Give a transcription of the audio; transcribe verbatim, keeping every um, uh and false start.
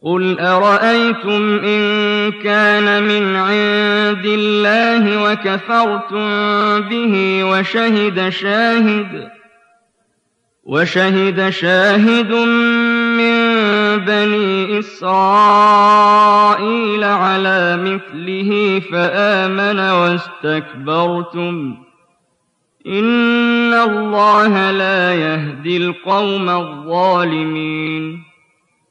قُلْ أَرَأَيْتُمْ إِن كَانَ مِنْ عِندِ اللَّهِ وَكَفَرْتُم بِهِ وَشَهِدَ شَاهِدٌ وَشَهِدَ شَاهِدٌ مِّن بَنِي إِسْرَائِيلَ عَلَىٰ مِثْلِهِ فَآمَنَ وَاسْتَكْبَرْتُمْ ۖ إِنَّ اللَّهَ لَا يَهْدِي الْقَوْمَ الظَّالِمِينَ